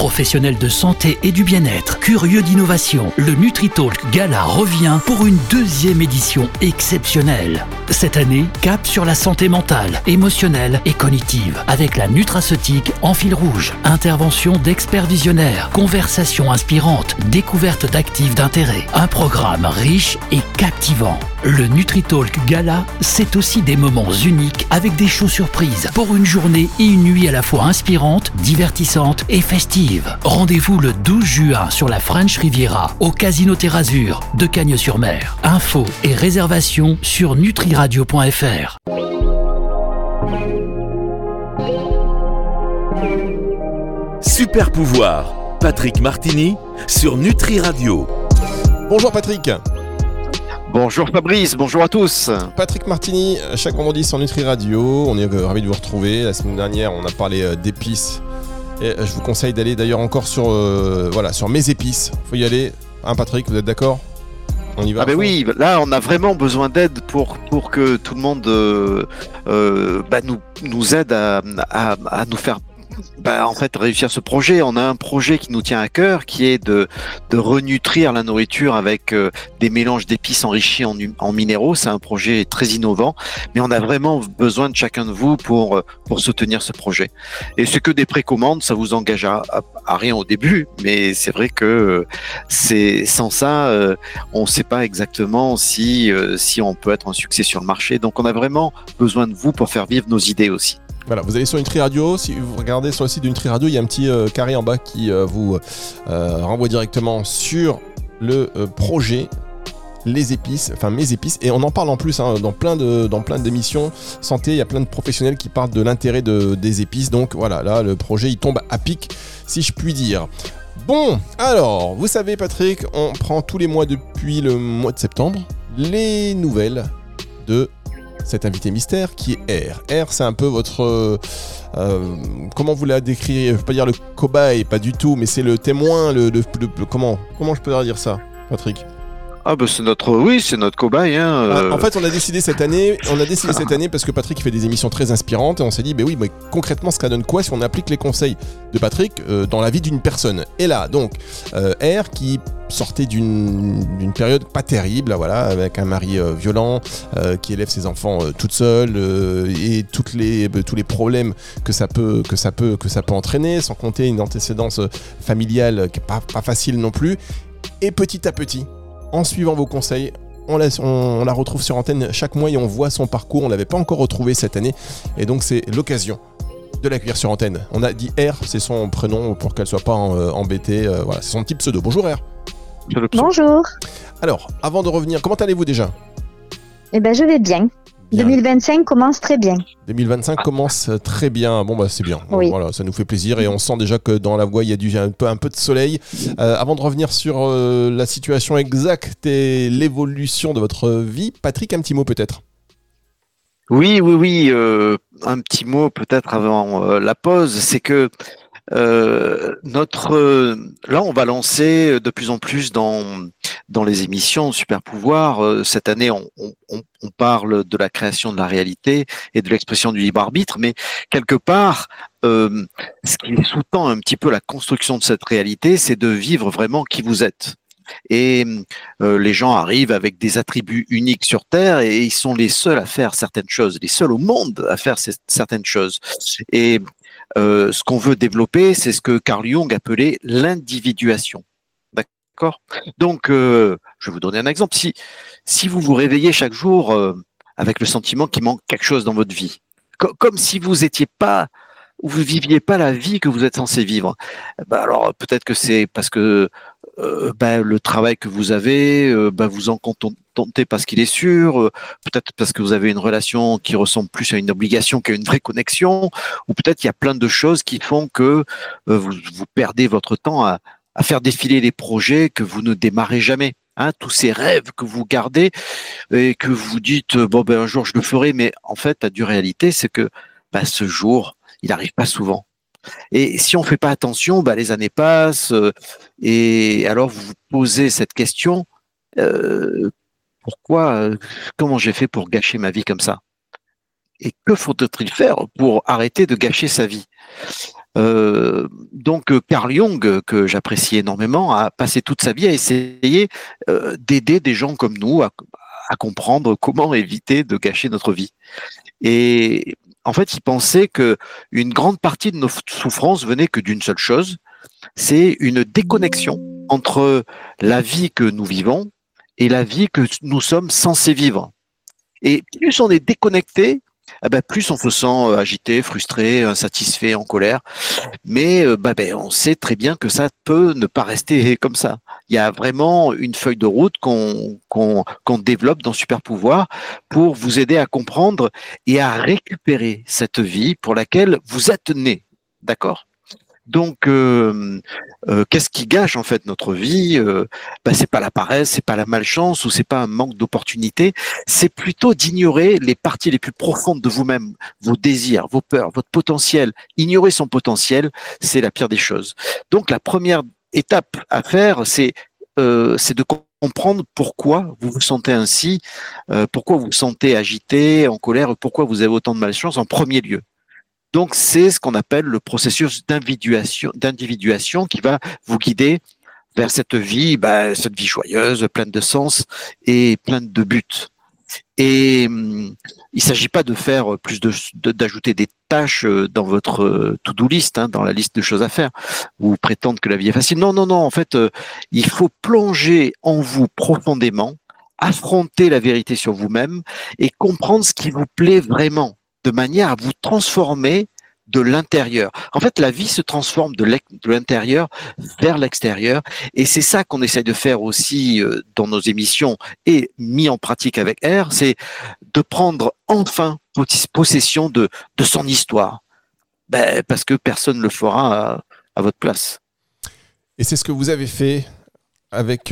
Professionnels de santé et du bien-être, curieux d'innovation, le NutriTalk Gala revient pour une deuxième édition exceptionnelle. Cette année, cap sur la santé mentale, émotionnelle et cognitive, avec la nutraceutique en fil rouge. Intervention d'experts visionnaires, conversations inspirantes, découverte d'actifs d'intérêt. Un programme riche et captivant. Le NutriTalk Gala, c'est aussi des moments uniques avec des shows surprises pour une journée et une nuit à la fois inspirantes, divertissantes et festives. Rendez-vous le 12 juin sur la French Riviera au Casino Terre Azur de Cagnes-sur-Mer. Infos et réservations sur nutriradio.fr. Super pouvoir, Patrick Martini sur Nutri Radio. Bonjour Patrick. Bonjour Fabrice, bonjour à tous. Patrick Martini, chaque vendredi sur Nutri Radio. On est ravis de vous retrouver. La semaine dernière, on a parlé d'épices. Et je vous conseille d'aller d'ailleurs encore sur Mes Épices. Faut y aller. Hein Patrick, vous êtes d'accord ? On y va. Ah ben oui, là on a vraiment besoin d'aide pour que tout le monde nous aide à nous faire réussir ce projet. On a un projet qui nous tient à cœur, qui est de renutrir la nourriture avec des mélanges d'épices enrichis en minéraux. C'est un projet très innovant, mais on a vraiment besoin de chacun de vous pour soutenir ce projet. Et c'est que des précommandes, ça vous engage à rien au début, mais c'est vrai que sans ça, on ne sait pas exactement si on peut être un succès sur le marché. Donc on a vraiment besoin de vous pour faire vivre nos idées aussi. Voilà, vous allez sur Nutri Radio, si vous regardez sur le site de Nutri Radio, il y a un petit carré en bas qui vous renvoie directement sur le projet Mes Épices, et on en parle en plus dans plein d'émissions santé, il y a plein de professionnels qui parlent de l'intérêt des épices, donc voilà, là le projet il tombe à pic, si je puis dire. Bon, alors, vous savez Patrick, on prend tous les mois depuis le mois de septembre les nouvelles de cet invité mystère qui est R. R, c'est un peu votre... comment vous la décrire ? Je ne veux pas dire le cobaye, pas du tout, mais c'est le témoin, comment je peux dire ça, Patrick ? Ah bah c'est notre cobaye. En fait, on a décidé cette année parce que Patrick fait des émissions très inspirantes et on s'est dit, mais concrètement, ça donne quoi si on applique les conseils de Patrick dans la vie d'une personne ? Et là, donc, R qui sortait d'une période pas terrible, là, voilà, avec un mari violent qui élève ses enfants toute seule et tous les problèmes que ça peut entraîner, sans compter une antécédence familiale qui est pas facile non plus. Et petit à petit, en suivant vos conseils, on la retrouve sur antenne chaque mois et on voit son parcours. On ne l'avait pas encore retrouvé cette année et donc c'est l'occasion de l'accueillir sur antenne. On a dit R, c'est son prénom pour qu'elle ne soit pas embêtée. Voilà, c'est son petit pseudo. Bonjour R. Bonjour. Alors, avant de revenir, comment allez-vous déjà ? Eh bien, je vais bien. 2025 commence très bien. 2025 commence très bien. Bon, c'est bien. Oui. Voilà, ça nous fait plaisir et on sent déjà que dans la voix, il y a un peu de soleil. Avant de revenir sur la situation exacte et l'évolution de votre vie, Patrick, un petit mot peut-être ? Oui. Un petit mot peut-être avant la pause, c'est que là, on va lancer de plus en plus dans les émissions Super Pouvoir. Cette année, on parle de la création de la réalité et de l'expression du libre arbitre, mais quelque part, ce qui sous-tend un petit peu la construction de cette réalité, c'est de vivre vraiment qui vous êtes. Et les gens arrivent avec des attributs uniques sur Terre et ils sont les seuls à faire certaines choses, les seuls au monde à faire certaines choses. Et ce qu'on veut développer, c'est ce que Carl Jung appelait l'individuation. D'accord ? Donc, je vais vous donner un exemple. Si vous vous réveillez chaque jour avec le sentiment qu'il manque quelque chose dans votre vie, comme si vous viviez pas la vie que vous êtes censé vivre, alors peut-être que c'est parce que le travail que vous avez, vous en contentez parce qu'il est sûr, peut-être parce que vous avez une relation qui ressemble plus à une obligation qu'à une vraie connexion, ou peut-être il y a plein de choses qui font que vous perdez votre temps à faire défiler les projets que vous ne démarrez jamais. Tous ces rêves que vous gardez et que vous dites un jour je le ferai, mais en fait la dure réalité c'est que ce jour il n'arrive pas souvent. Et si on ne fait pas attention, les années passent et alors vous vous posez cette question comment j'ai fait pour gâcher ma vie comme ça ? Et que faut-il faire pour arrêter de gâcher sa vie ? Donc Carl Jung, que j'apprécie énormément, a passé toute sa vie à essayer d'aider des gens comme nous à comprendre comment éviter de gâcher notre vie. Et en fait, il pensait que une grande partie de nos souffrances venait que d'une seule chose, c'est une déconnexion entre la vie que nous vivons et la vie que nous sommes censés vivre. Et plus on est déconnecté, plus on se sent agité, frustré, insatisfait, en colère. Mais on sait très bien que ça peut ne pas rester comme ça. Il y a vraiment une feuille de route qu'on développe dans Super Pouvoir pour vous aider à comprendre et à récupérer cette vie pour laquelle vous êtes né. D'accord ? Donc, qu'est-ce qui gâche en fait notre vie ? C'est pas la paresse, c'est pas la malchance ou c'est pas un manque d'opportunité. C'est plutôt d'ignorer les parties les plus profondes de vous-même, vos désirs, vos peurs, votre potentiel. Ignorer son potentiel, c'est la pire des choses. Donc, la première étape à faire, c'est de comprendre pourquoi vous vous sentez ainsi, pourquoi vous vous sentez agité, en colère, pourquoi vous avez autant de malchance en premier lieu. Donc, c'est ce qu'on appelle le processus d'individuation qui va vous guider vers cette vie joyeuse, pleine de sens et pleine de buts. Et il s'agit pas de faire d'ajouter des tâches dans votre to-do list, dans la liste de choses à faire, ou prétendre que la vie est facile. Non. En fait, il faut plonger en vous profondément, affronter la vérité sur vous-même et comprendre ce qui vous plaît vraiment, de manière à vous transformer de l'intérieur. En fait, la vie se transforme de l'intérieur vers l'extérieur, et c'est ça qu'on essaye de faire aussi dans nos émissions et mis en pratique avec R, c'est de prendre enfin possession de son histoire, parce que personne ne le fera à votre place. Et c'est ce que vous avez fait avec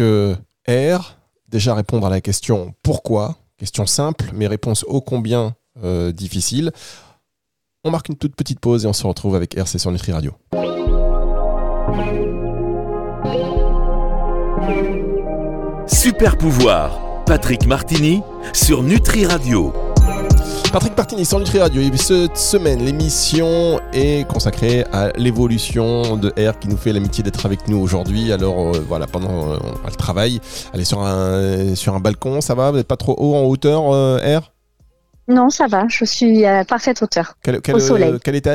R, déjà répondre à la question pourquoi, question simple, mais réponse ô combien difficile. On marque une toute petite pause et on se retrouve avec RC sur Nutri Radio. Super Pouvoir, Patrick Martini sur Nutri Radio. Patrick Martini sur Nutri Radio. Et cette semaine, l'émission est consacrée à l'évolution de R qui nous fait l'amitié d'être avec nous aujourd'hui. Alors pendant le travail, elle est sur un balcon, ça va ? Vous n'êtes pas trop haut en hauteur, R ? Non, ça va, je suis à parfaite hauteur, au soleil. Quel étage ?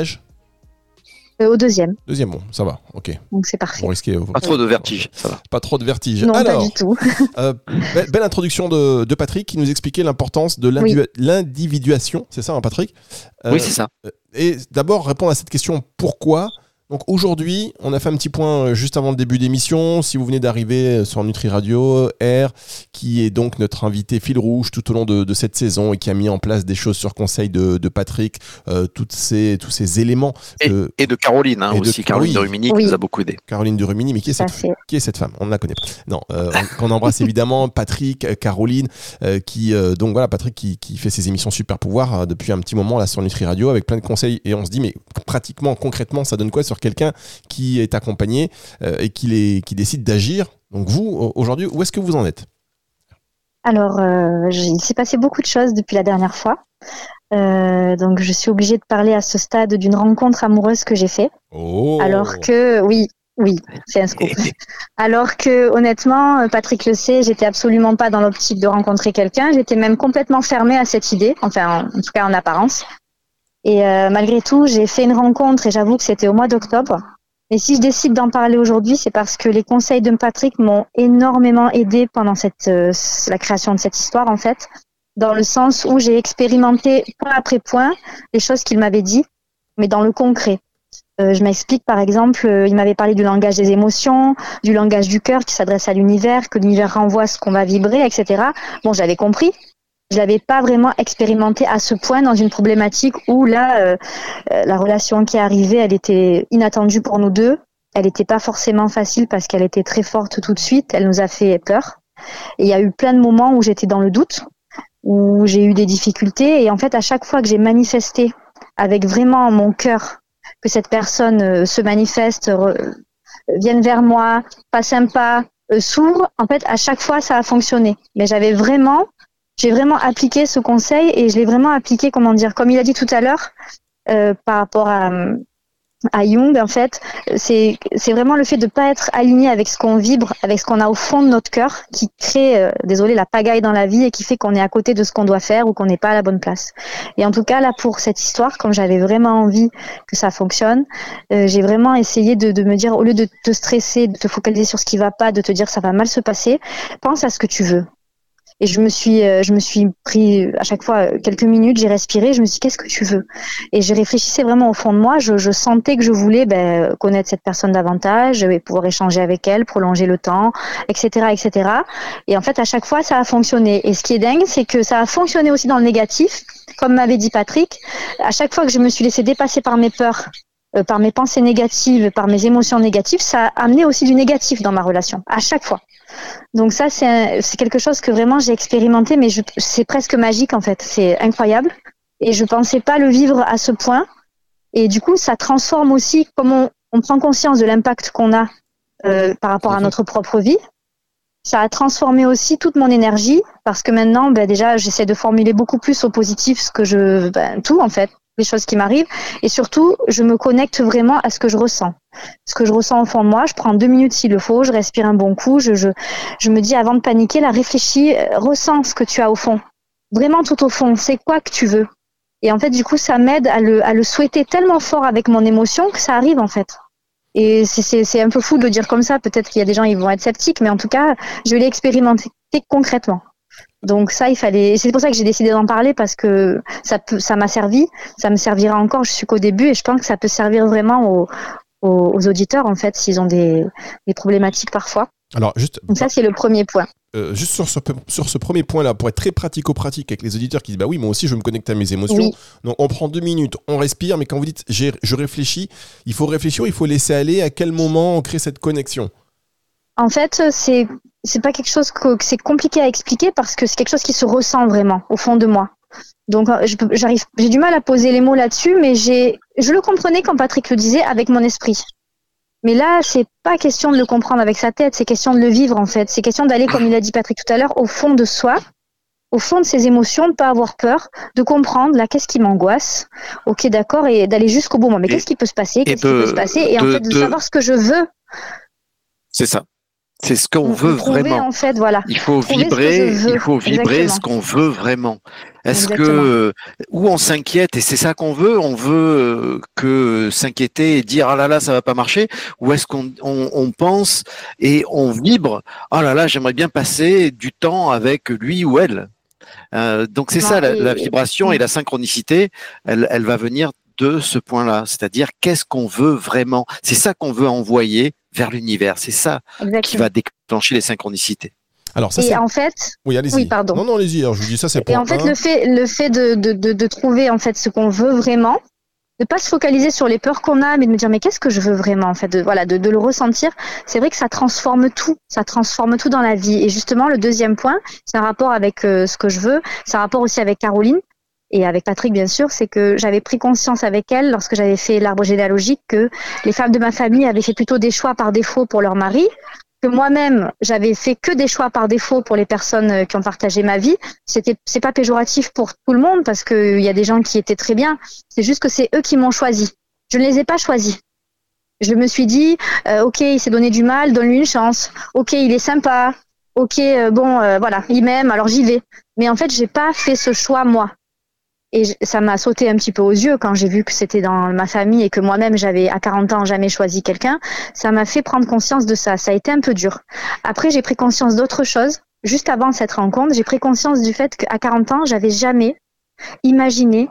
Au deuxième. Deuxième, bon, ça va, ok. Donc c'est parfait. Pas trop de vertige, ça va. Pas trop de vertige. Non, alors, pas du tout. Belle introduction de Patrick qui nous expliquait l'importance de l'individuation. C'est ça, Patrick ? Oui, c'est ça. Et d'abord, répondre à cette question, pourquoi ? Donc aujourd'hui, on a fait un petit point juste avant le début d'émission. Si vous venez d'arriver sur Nutri Radio, R, qui est donc notre invité fil rouge tout au long de cette saison et qui a mis en place des choses sur conseil de Patrick, tous ces éléments. Et de Caroline aussi, Caroline de Rumini qui nous a beaucoup aidé. Caroline de Rumini, mais qui est cette femme ? On ne la connaît pas. Non, qu'on embrasse évidemment Patrick, Caroline, Patrick qui fait ses émissions Super Pouvoir depuis un petit moment là sur Nutri Radio avec plein de conseils, et on se dit mais pratiquement, concrètement, ça donne quoi sur quelqu'un qui est accompagné et qui décide d'agir. Donc vous, aujourd'hui, où est-ce que vous en êtes ? Alors, il s'est passé beaucoup de choses depuis la dernière fois. Donc, je suis obligée de parler à ce stade d'une rencontre amoureuse que j'ai fait. Oh. Alors que, oui, c'est un scoop. Alors que, honnêtement, Patrick le sait, j'étais absolument pas dans l'optique de rencontrer quelqu'un. J'étais même complètement fermée à cette idée, enfin, en tout cas en apparence. Et malgré tout, j'ai fait une rencontre et j'avoue que c'était au mois d'octobre. Et si je décide d'en parler aujourd'hui, c'est parce que les conseils de Patrick m'ont énormément aidé pendant la création de cette histoire, en fait, dans le sens où j'ai expérimenté point après point les choses qu'il m'avait dit, mais dans le concret. Je m'explique, par exemple, il m'avait parlé du langage des émotions, du langage du cœur qui s'adresse à l'univers, que l'univers renvoie ce qu'on va vibrer, etc. Bon, j'avais compris. Je l'avais pas vraiment expérimenté à ce point dans une problématique où là, la relation qui est arrivée, elle était inattendue pour nous deux. Elle n'était pas forcément facile parce qu'elle était très forte tout de suite. Elle nous a fait peur. Et il y a eu plein de moments où j'étais dans le doute, où j'ai eu des difficultés. Et en fait, à chaque fois que j'ai manifesté avec vraiment mon cœur que cette personne se manifeste, vienne vers moi, passe un pas, s'ouvre, en fait, à chaque fois, ça a fonctionné. Mais j'ai vraiment appliqué ce conseil et je l'ai vraiment appliqué, comme il a dit tout à l'heure, par rapport à à Jung, en fait, c'est vraiment le fait de pas être aligné avec ce qu'on vibre, avec ce qu'on a au fond de notre cœur, qui crée, la pagaille dans la vie et qui fait qu'on est à côté de ce qu'on doit faire ou qu'on n'est pas à la bonne place. Et en tout cas, là, pour cette histoire, comme j'avais vraiment envie que ça fonctionne, j'ai vraiment essayé de me dire, au lieu de te stresser, de te focaliser sur ce qui va pas, de te dire ça va mal se passer, pense à ce que tu veux. Et je me suis pris à chaque fois quelques minutes, j'ai respiré, je me suis dit qu'est-ce que tu veux? Et je réfléchissais vraiment au fond de moi, je sentais que je voulais connaître cette personne davantage, et pouvoir échanger avec elle, prolonger le temps, etc., etc. Et en fait, à chaque fois, ça a fonctionné. Et ce qui est dingue, c'est que ça a fonctionné aussi dans le négatif, comme m'avait dit Patrick. À chaque fois que je me suis laissée dépasser par mes peurs, par mes pensées négatives, par mes émotions négatives, ça a amené aussi du négatif dans ma relation, à chaque fois. Donc ça, c'est quelque chose que vraiment j'ai expérimenté, mais c'est presque magique en fait, c'est incroyable. Et je pensais pas le vivre à ce point. Et du coup, ça transforme aussi, comme on prend conscience de l'impact qu'on a par rapport à notre propre vie. Ça a transformé aussi toute mon énergie, parce que maintenant, déjà, j'essaie de formuler beaucoup plus au positif tout en fait, les choses qui m'arrivent, et surtout, je me connecte vraiment à ce que je ressens. Ce que je ressens au fond de moi, je prends 2 minutes s'il le faut, je respire un bon coup, je me dis avant de paniquer, là, réfléchis, ressens ce que tu as au fond. Vraiment tout au fond, c'est quoi que tu veux? Et en fait, du coup, ça m'aide à le souhaiter tellement fort avec mon émotion que ça arrive en fait. Et c'est un peu fou de le dire comme ça, peut-être qu'il y a des gens qui vont être sceptiques, mais en tout cas, je l'ai expérimenté concrètement. Donc ça, c'est pour ça que j'ai décidé d'en parler, parce que ça m'a servi, ça me servira encore, je suis qu'au début, et je pense que ça peut servir vraiment aux auditeurs, en fait, s'ils ont des problématiques parfois. Alors, donc ça, c'est le premier point. Juste sur ce premier point-là, pour être très pratico-pratique avec les auditeurs qui disent bah oui, moi aussi je me connecte à mes émotions. Oui. Donc on prend 2 minutes, on respire, mais quand vous dites je réfléchis, il faut réfléchir, il faut laisser aller. À quel moment on crée cette connexion? En fait, c'est pas quelque chose que c'est compliqué à expliquer, parce que c'est quelque chose qui se ressent vraiment au fond de moi. Donc j'ai du mal à poser les mots là-dessus, mais je le comprenais quand Patrick le disait avec mon esprit. Mais là, c'est pas question de le comprendre avec sa tête, c'est question de le vivre en fait. C'est question d'aller, comme il a dit Patrick tout à l'heure, au fond de soi, au fond de ses émotions, de ne pas avoir peur, de comprendre là qu'est-ce qui m'angoisse, ok d'accord, et d'aller jusqu'au bout moment. Mais qu'est-ce qui peut se passer, et en fait de savoir ce que je veux. C'est ça. C'est ce qu'on veut vraiment. En fait, voilà. Il faut vibrer ce qu'on veut vraiment. Est-ce que où on s'inquiète et c'est ça qu'on veut? On veut que s'inquiéter et dire ah là là ça va pas marcher, ou est-ce qu'on pense et on vibre ah là là j'aimerais bien passer du temps avec lui ou elle. Donc c'est ça la vibration et la synchronicité. Elle va venir de ce point-là, c'est-à-dire qu'est-ce qu'on veut vraiment. C'est ça qu'on veut envoyer vers l'univers. C'est ça qui va déclencher les synchronicités. Alors ça, en fait, oui, allez-y. Oui, pardon. Non, allez-y. Alors je vous dis ça, c'est point. Et en fait, le fait de trouver en fait ce qu'on veut vraiment, de pas se focaliser sur les peurs qu'on a, mais de me dire mais qu'est-ce que je veux vraiment en fait, de le ressentir. C'est vrai que ça transforme tout dans la vie. Et justement, le deuxième point, c'est un rapport avec ce que je veux, c'est un rapport aussi avec Caroline. Et avec Patrick, bien sûr, c'est que j'avais pris conscience avec elle, lorsque j'avais fait l'arbre généalogique, que les femmes de ma famille avaient fait plutôt des choix par défaut pour leur mari, que moi-même, j'avais fait que des choix par défaut pour les personnes qui ont partagé ma vie. C'est pas péjoratif pour tout le monde, parce qu'il y a des gens qui étaient très bien. C'est juste que c'est eux qui m'ont choisi. Je ne les ai pas choisis. Je me suis dit, ok, il s'est donné du mal, donne-lui une chance. Ok, il est sympa. Ok, voilà, il m'aime, alors j'y vais. Mais en fait, j'ai pas fait ce choix, moi. Et ça m'a sauté un petit peu aux yeux quand j'ai vu que c'était dans ma famille et que moi-même, j'avais à 40 ans jamais choisi quelqu'un. Ça m'a fait prendre conscience de ça. Ça a été un peu dur. Après, j'ai pris conscience d'autre chose. Juste avant cette rencontre, j'ai pris conscience du fait qu'à 40 ans, j'avais jamais imaginé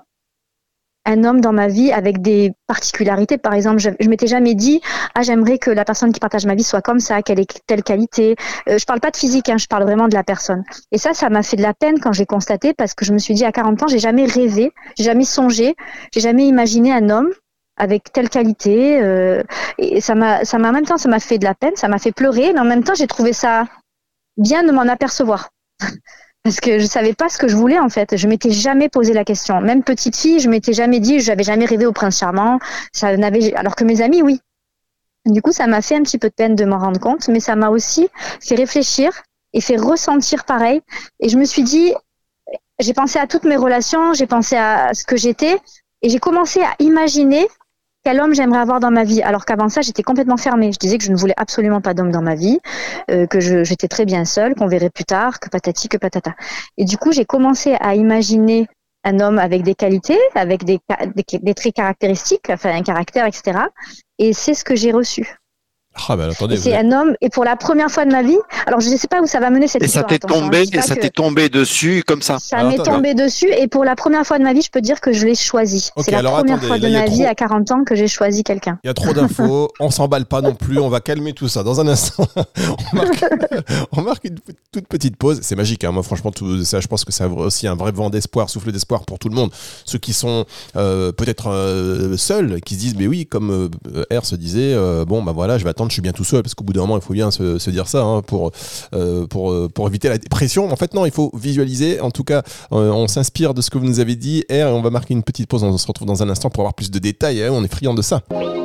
un homme dans ma vie avec des particularités. Par exemple, je m'étais jamais dit j'aimerais que la personne qui partage ma vie soit comme ça, qu'elle ait telle qualité. Je parle pas de physique, je parle vraiment de la personne. Et ça m'a fait de la peine quand j'ai constaté, parce que je me suis dit à 40 ans, j'ai jamais rêvé, j'ai jamais songé, j'ai jamais imaginé un homme avec telle qualité. Et ça m'a en même temps, ça m'a fait de la peine, ça m'a fait pleurer, mais en même temps, j'ai trouvé ça bien de m'en apercevoir. Parce que je savais pas ce que je voulais en fait. Je m'étais jamais posé la question. Même petite fille, je m'étais jamais dit, j'avais jamais rêvé au prince charmant. Alors que mes amis, oui. Du coup, ça m'a fait un petit peu de peine de m'en rendre compte, mais ça m'a aussi fait réfléchir et fait ressentir pareil. Et je me suis dit, j'ai pensé à toutes mes relations, j'ai pensé à ce que j'étais, et j'ai commencé à imaginer quel homme j'aimerais avoir dans ma vie. Alors qu'avant ça, j'étais complètement fermée. Je disais que je ne voulais absolument pas d'homme dans ma vie, que j'étais très bien seule, qu'on verrait plus tard, que patati, que patata. Et du coup, j'ai commencé à imaginer un homme avec des qualités, avec des traits caractéristiques, enfin un caractère, etc. Et c'est ce que j'ai reçu. Ah ben attendez. C'est un homme, et pour la première fois de ma vie, alors je ne sais pas où ça va mener cette histoire. Et ça t'est tombé dessus comme ça. Ça m'est tombé dessus, et pour la première fois de ma vie, je peux dire que je l'ai choisi. Okay, c'est la première fois de ma vie à 40 ans que j'ai choisi quelqu'un. Il y a trop d'infos, on s'emballe pas non plus, on va calmer tout ça. Dans un instant, on marque une toute petite pause. C'est magique, hein. Moi franchement, tout ça, je pense que ça a aussi un vrai vent d'espoir, souffle d'espoir pour tout le monde. Ceux qui sont peut-être seuls, qui se disent, mais oui, comme R se disait, bon bah voilà, je vais attendre, je suis bien tout seul, parce qu'au bout d'un moment, il faut bien se dire ça, hein, pour éviter la dépression. En fait, non, il faut visualiser. En tout cas, on s'inspire de ce que vous nous avez dit, R, et on va marquer une petite pause. On se retrouve dans un instant pour avoir plus de détails. Hein, on est friand de ça.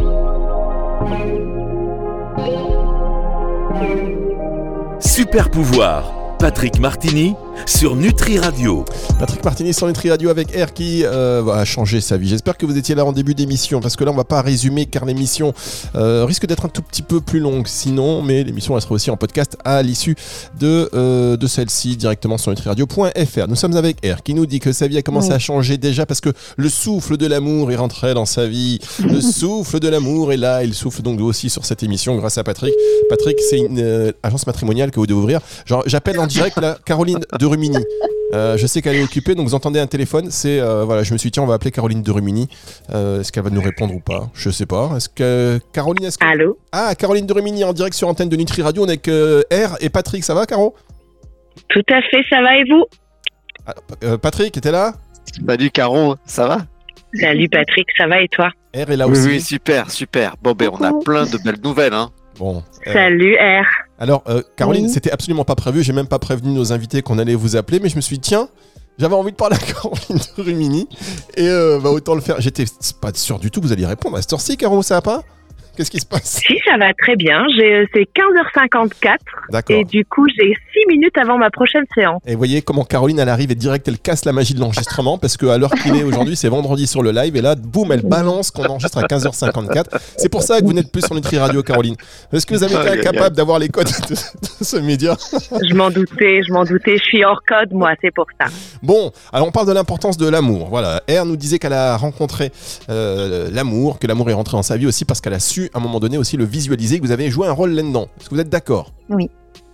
Super pouvoir, Patrick Martini sur Nutri Radio. Patrick Martini sur Nutri Radio avec R qui va changer sa vie. J'espère que vous étiez là en début d'émission, parce que là on va pas résumer car l'émission risque d'être un tout petit peu plus longue sinon, mais l'émission elle sera aussi en podcast à l'issue de celle-ci directement sur nutriradio.fr. Nous sommes avec R qui nous dit que sa vie a commencé à changer déjà parce que le souffle de l'amour est rentré dans sa vie. Le souffle de l'amour est là, il souffle donc aussi sur cette émission grâce à Patrick. Patrick, c'est une agence matrimoniale que vous devez ouvrir. Genre, j'appelle en direct là Caroline de Rumini. Je sais qu'elle est occupée, donc vous entendez un téléphone. C'est voilà, je me suis dit tiens, on va appeler Caroline de Rumini. Est-ce qu'elle va nous répondre ou pas? Je sais pas. Caroline, Allô? Ah, Caroline de Rumini en direct sur antenne de Nutri Radio. On est avec R et Patrick. Ça va, Caro? Tout à fait, ça va et vous? Patrick, t'es là? Salut Caro, ça va? Salut Patrick, ça va et toi? R est là aussi. Oui, super. Bon, ben on a plein de belles nouvelles, hein. Bon. Salut R. Alors, Caroline, c'était absolument pas prévu. J'ai même pas prévenu nos invités qu'on allait vous appeler, mais je me suis dit, tiens, j'avais envie de parler à Caroline de Rumini et autant le faire. J'étais pas sûr du tout que vous alliez répondre à cette heure-ci, Caro, ça va pas? Qu'est-ce qui se passe? Si, ça va très bien. C'est 15h54. D'accord. Et du coup, j'ai 6 minutes avant ma prochaine séance. Et vous voyez comment Caroline, elle arrive et direct, elle casse la magie de l'enregistrement parce qu'à l'heure qu'il est aujourd'hui, c'est vendredi sur le live et là, boum, elle balance qu'on enregistre à 15h54. C'est pour ça que vous n'êtes plus sur Nutri Radio, Caroline. Est-ce que vous avez été incapable d'avoir les codes de ce média? Je m'en doutais. Je suis hors code, moi, c'est pour ça. Bon, alors on parle de l'importance de l'amour. Voilà, R nous disait qu'elle a rencontré l'amour, que l'amour est rentré dans sa vie aussi parce qu'elle a su à un moment donné aussi le visualiser, que vous avez joué un rôle là-dedans. Est-ce que vous êtes d'accord? Oui.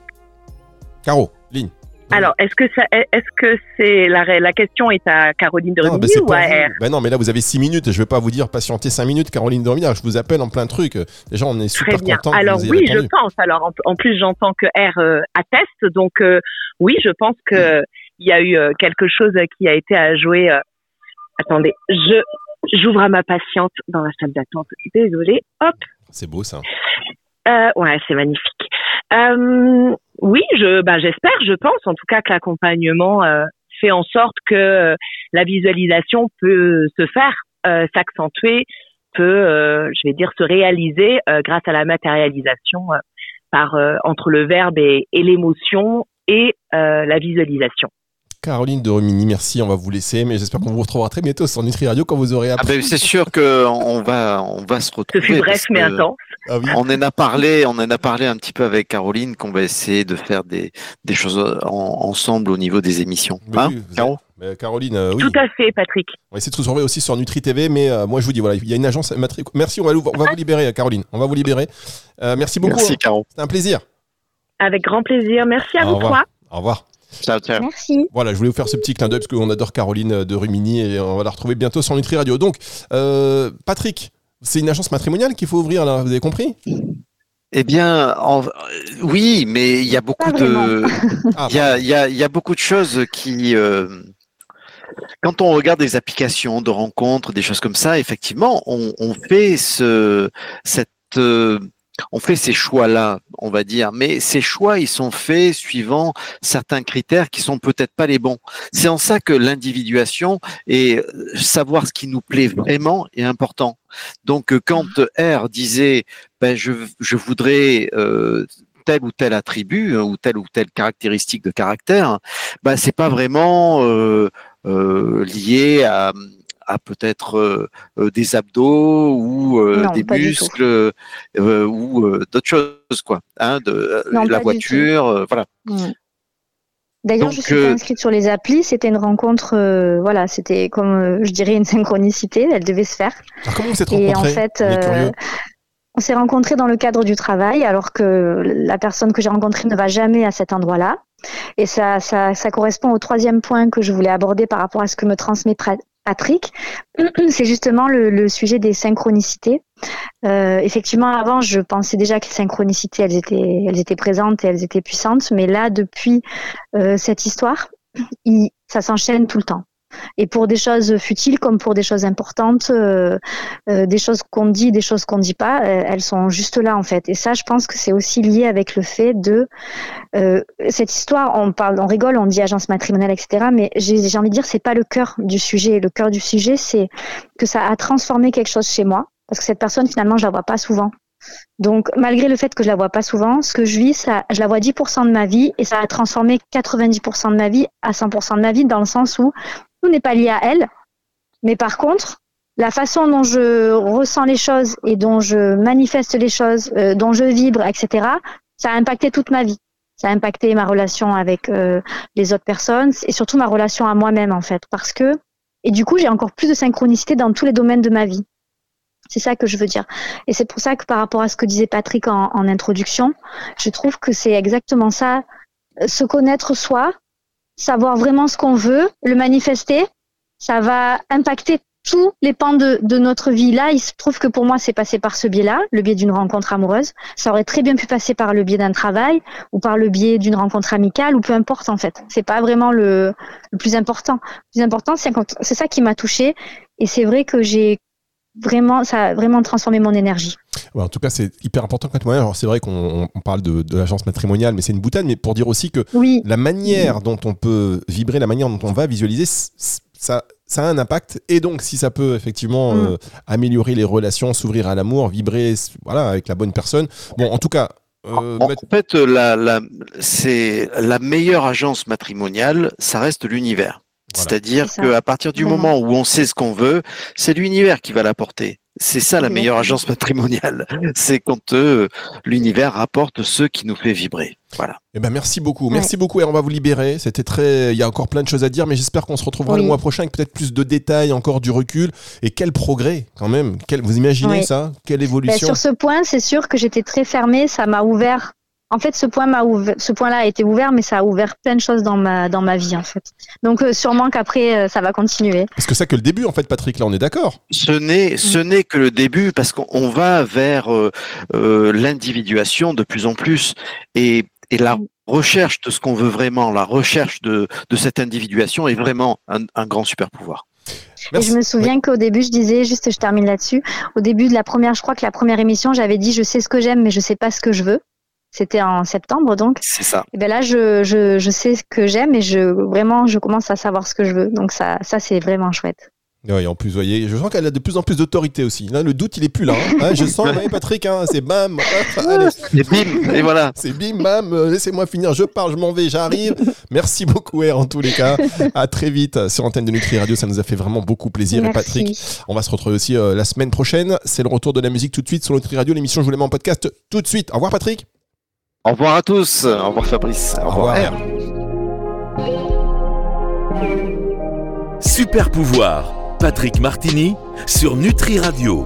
Caro, ligne. Alors, est-ce que c'est la question est à Caroline de Rumini ou à R? Ben non, mais là vous avez 6 minutes. Je vais pas vous dire patienter 5 minutes, Caroline de Rumini. Je vous appelle en plein truc. Déjà, on est super content. Alors oui, je pense. Alors en plus, j'entends que R atteste. Donc oui, je pense que il y a eu quelque chose qui a été à jouer. Attendez, j'ouvre à ma patiente dans la salle d'attente. Désolée. Hop. C'est beau ça. Ouais, c'est magnifique. Oui, j'espère, je pense en tout cas que l'accompagnement fait en sorte que la visualisation peut se faire, s'accentuer, peut, se réaliser grâce à la matérialisation entre le verbe et l'émotion et la visualisation. Caroline de Rumini, merci, on va vous laisser, mais j'espère qu'on vous retrouvera très bientôt sur Nutri Radio quand vous aurez appris. Ah ben c'est sûr qu'on va se retrouver. Ce fut bref mais intense. Ah oui. On en a parlé un petit peu avec Caroline, qu'on va essayer de faire des choses ensemble au niveau des émissions. Hein, oui, Caro? Caroline, oui. Tout à fait, Patrick. On va essayer de se retrouver aussi sur Nutri TV, mais moi je vous dis, voilà, il y a une agence Merci, on va vous libérer, Caroline. On va vous libérer. Merci beaucoup. Merci, Caro. C'était un plaisir. Avec grand plaisir. Merci à vous trois. Au revoir. Ciao. Merci. Voilà, je voulais vous faire ce petit clin d'œil parce qu'on adore Caroline de Rumini et on va la retrouver bientôt sur Nutri Radio. Donc, Patrick, c'est une agence matrimoniale qu'il faut ouvrir là, vous avez compris? Eh bien, oui, mais il y a beaucoup il y a beaucoup de choses qui, quand on regarde des applications de rencontres, des choses comme ça, effectivement, on fait on fait ces choix-là, on va dire, mais ces choix, ils sont faits suivant certains critères qui sont peut-être pas les bons. C'est en ça que l'individuation et savoir ce qui nous plaît vraiment est important. Donc, quand R disait, je voudrais tel ou tel attribut ou telle caractéristique de caractère, c'est pas vraiment lié à peut-être des abdos ou Non, des pas du muscles ou d'autres choses, quoi. Non, La pas du voiture, voilà. D'ailleurs, Donc, je suis pas inscrite sur les applis. C'était une rencontre, voilà, c'était comme je dirais une synchronicité. Elle devait se faire. Alors comment vous êtes Et rencontrés? en fait, On est curieux. on s'est rencontrés dans le cadre du travail, alors que la personne que j'ai rencontrée ne va jamais à cet endroit-là. Et ça correspond au troisième point que je voulais aborder par rapport à ce que me transmet Patrick. C'est justement le sujet des synchronicités. Effectivement, avant, je pensais déjà que les synchronicités, elles étaient présentes et elles étaient puissantes. Mais là, depuis cette histoire, ça s'enchaîne tout le temps. Et pour des choses futiles comme pour des choses importantes, des choses qu'on dit, des choses qu'on dit pas, elles sont juste là en fait. Et ça, je pense que c'est aussi lié avec le fait de cette histoire. On rigole, on dit agence matrimoniale, etc. Mais j'ai envie de dire, c'est pas le cœur du sujet. Le cœur du sujet, c'est que ça a transformé quelque chose chez moi, parce que cette personne, finalement, je la vois pas souvent. Donc, malgré le fait que je la vois pas souvent, ce que je vis, je la vois 10% de ma vie et ça a transformé 90% de ma vie à 100% de ma vie, dans le sens où tout n'est pas lié à elle. Mais par contre, la façon dont je ressens les choses et dont je manifeste les choses, dont je vibre, etc., ça a impacté toute ma vie. Ça a impacté ma relation avec les autres personnes et surtout ma relation à moi-même, en fait. Et du coup, j'ai encore plus de synchronicité dans tous les domaines de ma vie. C'est ça que je veux dire. Et c'est pour ça que par rapport à ce que disait Patrick en introduction, je trouve que c'est exactement ça. Se connaître soi, savoir vraiment ce qu'on veut, le manifester, ça va impacter tous les pans de notre vie. Là, il se trouve que pour moi, c'est passé par ce biais-là, le biais d'une rencontre amoureuse. Ça aurait très bien pu passer par le biais d'un travail ou par le biais d'une rencontre amicale ou peu importe en fait. C'est pas vraiment le plus important. Le plus important, c'est ça qui m'a touchée. Et c'est vrai que ça a vraiment transformé mon énergie. Ouais, en tout cas, c'est hyper important quand même. Alors, c'est vrai qu'on parle de l'agence matrimoniale, mais c'est une boutade, mais pour dire aussi que la manière dont on peut vibrer, la manière dont on va visualiser, ça a un impact. Et donc, si ça peut effectivement améliorer les relations, s'ouvrir à l'amour, vibrer avec la bonne personne. Bon, en tout cas... en fait, c'est la meilleure agence matrimoniale, ça reste l'univers. Voilà. C'est-à-dire qu'à partir du moment où on sait ce qu'on veut, c'est l'univers qui va l'apporter. C'est ça la meilleure agence matrimoniale. C'est quand l'univers rapporte ce qui nous fait vibrer. Voilà. Eh ben merci beaucoup. Merci beaucoup et on va vous libérer. C'était il y a encore plein de choses à dire, mais j'espère qu'on se retrouvera le mois prochain avec peut-être plus de détails, encore du recul. Et quel progrès quand même. Vous imaginez ça? Quelle évolution? Sur ce point, c'est sûr que j'étais très fermée. Ça m'a ouvert. En fait, ce point-là a été ouvert, mais ça a ouvert plein de choses dans ma vie, en fait. Donc, sûrement qu'après, ça va continuer. Est-ce que ça que le début, en fait, Patrick, là, on est d'accord? Ce n'est que le début, parce qu'on va vers l'individuation de plus en plus, et la recherche de ce qu'on veut vraiment, la recherche de cette individuation est vraiment un grand super pouvoir. Et je me souviens qu'au début, je termine là-dessus, au début je crois que la première émission, j'avais dit, je sais ce que j'aime, mais je sais pas ce que je veux. C'était en septembre, donc. C'est ça. Et ben là, je sais ce que j'aime et je commence à savoir ce que je veux. Donc ça c'est vraiment chouette. Oui, en plus, vous voyez, je sens qu'elle a de plus en plus d'autorité aussi. Là, le doute, il est plus là. Je sens, Patrick, c'est bam. Allez. C'est bim, et voilà. C'est bim, bam. Laissez-moi finir. Je pars, je m'en vais, j'arrive. Merci beaucoup, en tous les cas. À très vite sur Antenne de Nutri Radio. Ça nous a fait vraiment beaucoup plaisir. Merci. Et Patrick, on va se retrouver aussi la semaine prochaine. C'est le retour de la musique tout de suite sur Nutri Radio. L'émission, je vous la mets en podcast tout de suite. Au revoir, Patrick. Au revoir à tous. Au revoir, Fabrice. Au revoir. Super pouvoir. Patrick Martini sur Nutri Radio.